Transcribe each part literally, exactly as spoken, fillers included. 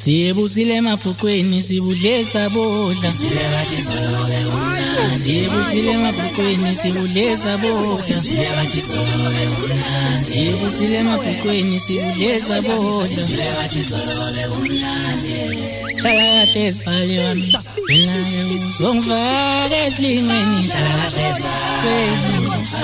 Siyebusile emabhukwini sibudle sabodla. Siyebusile emabhukwini sibudle sabodla. Siyebusile emabhukwini sibudle sabodla. Hlala kahle sibhali wami, naye uzongifaka esilingweni. Hlala kahle sibhali,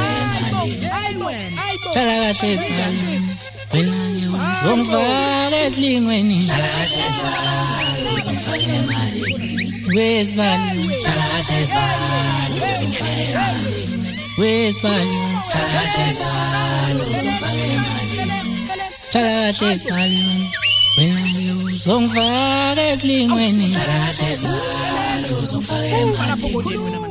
hlala kahle sibhali, naye uzongifaka esilingweni. Hlala kahle sibhali, uzongifaka emalini. Wesibali, hlala kahle sibhali, uzongifaka emalini. Wesibali, hlala kahle sibhali, uzongifaka emalini. Hlala kahle sibhali, naye uzongifaka esilingweni. Hlala kahle sibhali, uzongifaka emalini.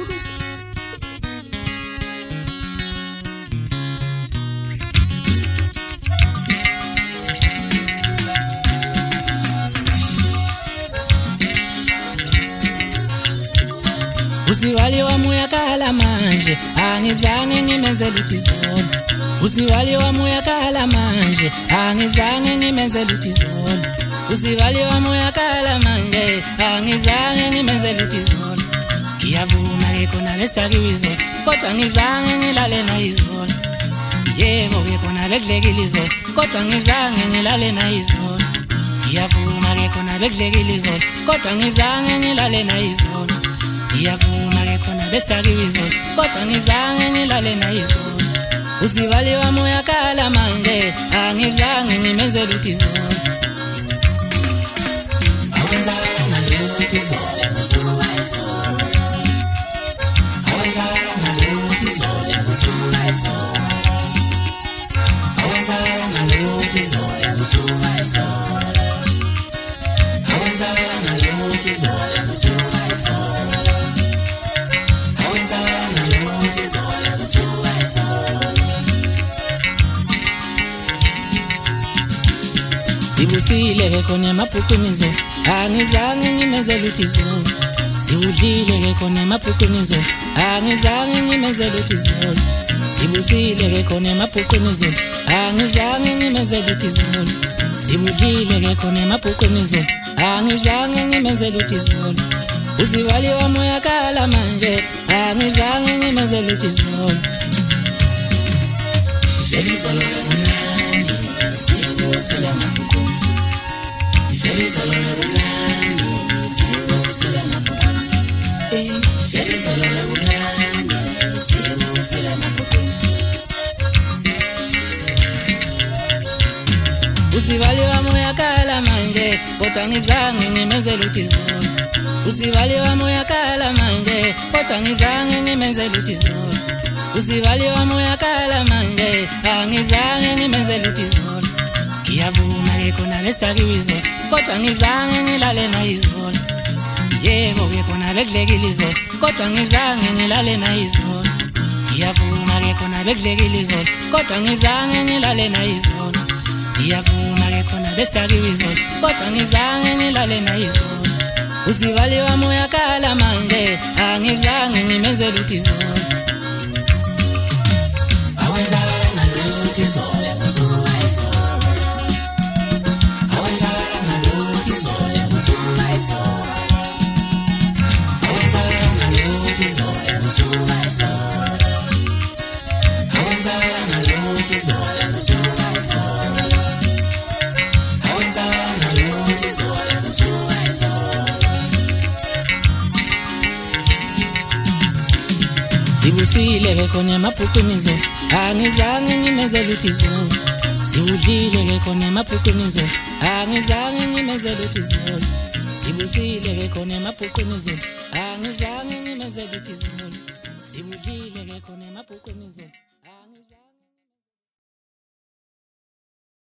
Usiwali wami uyakhala manje, angizange ngimenzele izolo. Usiwali wami uyakhala manje, angizange ngimenzele izolo. Usiwali wami uyakhala manje, angizange ngimenzele izolo. Ngiyavuma ke khona lesidakiwe izolo, kodwa ngizange ngilale na izolo. Yebo ke khona bekudlekile izolo, kodwa ngizange ngilale na izolo. Ngiyavuma ke khona bekudlekile izolo, kodwa ngizange ngilale na izolo. Ngiyavuma ke khona besidakiwe izolo, kodwa ngizange ngilale na izolo. Usiwali wami uyakhala manje, angizange ngimenzele izolo. Awenzakala nalutho izolo, kusuka izolo. Awenzakala nalutho izolo, kusuka izolo. Awenzakala nalutho izolo, kusuka izolo. Awenzakala nalutho izolo, kusuka izolo. Sibusile ke khona emabhukwini izolo, angizange ngimenzele izolo. Siwudlile ke khona emabhukwini izolo, angizange ngimenzele izolo. Sibusile ke khona emabhukwini izolo, angizange ngimenzele izolo. Siwudlile ke khona emabhukwini izolo, angizange ngimenzele izolo. Usiwali wami uyakhala manje, angizange ngimenzele izolo. Izolo lemunandi, siyebusile emabhukwini. Izolo lemunandi, siyebusile emabhukwini. Izolo lemunandi, siyebusile emabhukwini. Usiwali wami uyakhala manje, kodwa ngizange ngimenzele izolo. Usiwali wami uyakhala manje, kodwa ngizange ngimenzele izolo. Usiwali wami uyakhala manje, angizange ngimenzele izolo. Ngiyavuma ke khona lesidakiwe izolo, kodwa ngizange ngilale na izolo. Yebo ke khona bekudlekile izolo, kodwa ngizange ngilale na izolo. Ngiyavuma ke khona bekudlekile izolo, kodwa ngizange ngilale na izolo. Ngiyavuma ke khona lesidakiwe izolo, kodwa ngizange ngilale na izolo. Usiwali wami uyakhala manje, angizange ngimenzele izolo. Awenzakala nalutho izolo, kusuka izolo. Awenzakala nalutho izolo, kusuka izolo. Awenzakala nalutho izolo, kusuka izolo. Awenzakala nalutho izolo, kusuka izolo. Awenzakala nalutho izolo, kusuka izolo. Sibusile ke khona emabhukwini izolo, angizange ngimenzele izolo. Siwudlile ke khona emabhukwini izolo, angizange ngimenzele izolo. Sibusile ke khona emabhukwini izolo, angizange ngimenzele izolo. Siwudlile ke khona emabhukwini izolo.